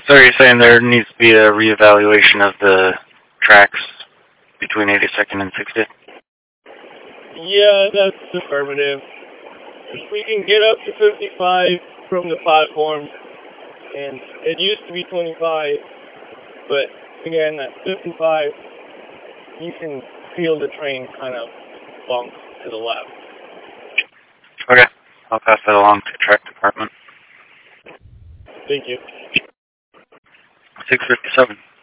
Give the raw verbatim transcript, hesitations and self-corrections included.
So you're saying there needs to be a reevaluation of the tracks between eighty-second and sixtieth? Yeah, that's affirmative. We can get up to fifty-five from the platform, and it used to be twenty-five, but again, at fifty-five, you can feel the train kind of bump to the left. Okay. I'll pass that along to the track department. Thank you. six fifty-seven.